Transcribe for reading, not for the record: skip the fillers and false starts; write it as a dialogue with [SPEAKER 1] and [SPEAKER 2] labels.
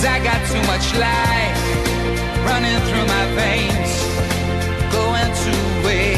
[SPEAKER 1] I got too much life running through my veins, going to waste.